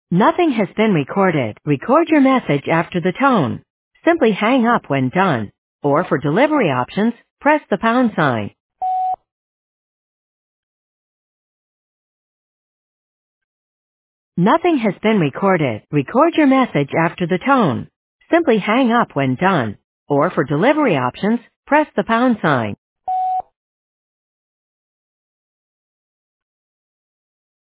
Nothing has been recorded. Record your message after the tone. Simply hang up when done. Or for delivery options, press the pound sign. Nothing has been recorded. Record your message after the tone. Simply hang up when done. Or for delivery options, press the pound sign.